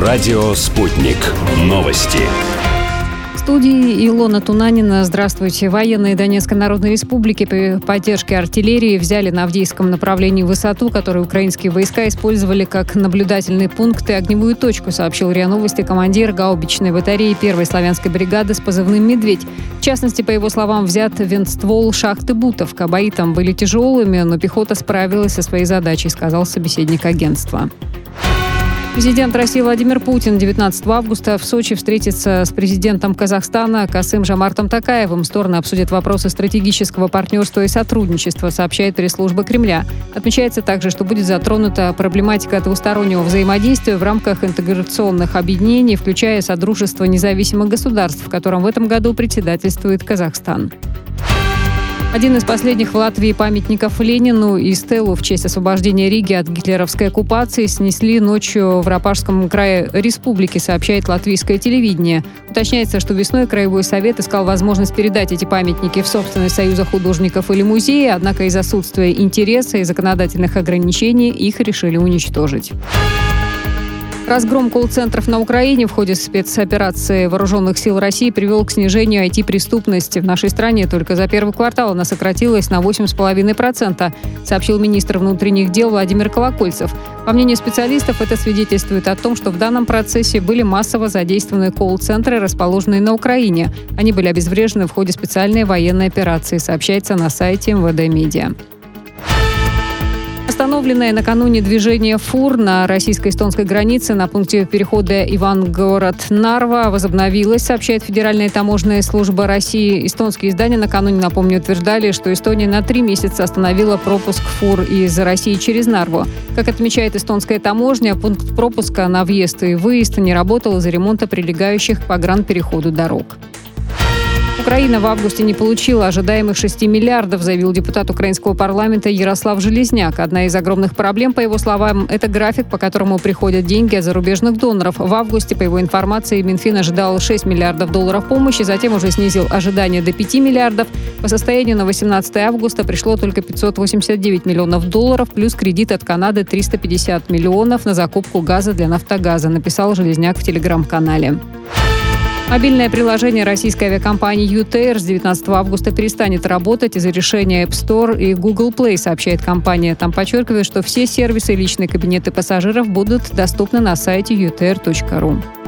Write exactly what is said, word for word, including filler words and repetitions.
Радио «Спутник». Новости. В студии Илона Тунанина. Здравствуйте. Военные Донецкой Народной Республики при поддержке артиллерии взяли на Авдеевском направлении высоту, которую украинские войска использовали как наблюдательный пункт и огневую точку, сообщил РИА Новости командир гаубичной батареи первой славянской бригады с позывным «Медведь». В частности, по его словам, взят винтствол шахты Бутовка. Бои там были тяжелыми, но пехота справилась со своей задачей, сказал собеседник агентства. Президент России Владимир Путин девятнадцатого августа в Сочи встретится с президентом Казахстана Касым-Жомартом Токаевым. Стороны обсудят вопросы стратегического партнерства и сотрудничества, сообщает пресс-служба Кремля. Отмечается также, что будет затронута проблематика двустороннего взаимодействия в рамках интеграционных объединений, включая Содружество независимых государств, в котором в этом году председательствует Казахстан. Один из последних в Латвии памятников Ленину и стелу в честь освобождения Риги от гитлеровской оккупации снесли ночью в Рапашском крае республики, сообщает латвийское телевидение. Уточняется, что весной Краевой совет искал возможность передать эти памятники в собственность Союза художников или музея, однако из-за отсутствия интереса и законодательных ограничений их решили уничтожить. Разгром колл-центров на Украине в ходе спецоперации Вооруженных сил России привел к снижению ай ти-преступности. В нашей стране только за первый квартал она сократилась на восемь целых пять десятых процента, сообщил министр внутренних дел Владимир Колокольцев. По мнению специалистов, это свидетельствует о том, что в данном процессе были массово задействованы колл-центры, расположенные на Украине. Они были обезврежены в ходе специальной военной операции, сообщается на сайте эм вэ дэ Медиа. Остановленное накануне движение фур на российско-эстонской границе на пункте перехода Ивангород-Нарва возобновилось, сообщает Федеральная таможенная служба России. Эстонские издания накануне, напомню, утверждали, что Эстония на три месяца остановила пропуск фур из России через Нарву. Как отмечает эстонская таможня, пункт пропуска на въезд и выезд не работал из-за ремонта прилегающих к погранпереходу дорог. Украина в августе не получила ожидаемых шести миллиардов, заявил депутат украинского парламента Ярослав Железняк. Одна из огромных проблем, по его словам, это график, по которому приходят деньги от зарубежных доноров. В августе, по его информации, Минфин ожидал шесть миллиардов долларов помощи, затем уже снизил ожидания до пяти миллиардов. По состоянию на восемнадцатое августа пришло только пятьсот восемьдесят девять миллионов долларов, плюс кредит от Канады триста пятьдесят миллионов на закупку газа для «Нафтогаза», написал Железняк в телеграм-канале. Мобильное приложение российской авиакомпании ю ти эй ар с девятнадцатого августа перестанет работать из-за решения App Store и Google Play, сообщает компания. Там подчеркивает, что все сервисы и личные кабинеты пассажиров будут доступны на сайте ю ти эй ар точка ру.